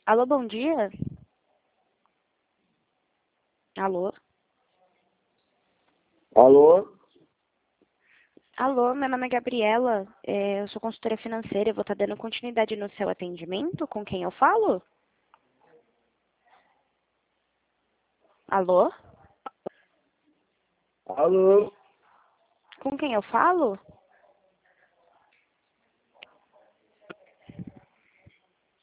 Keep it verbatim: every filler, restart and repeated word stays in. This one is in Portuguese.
Alô, bom dia? Alô? Alô? Alô, meu nome é Gabriela, é, eu sou consultora financeira, eu vou estar dando continuidade no seu atendimento, com quem eu falo? Alô? Alô? Com quem eu falo?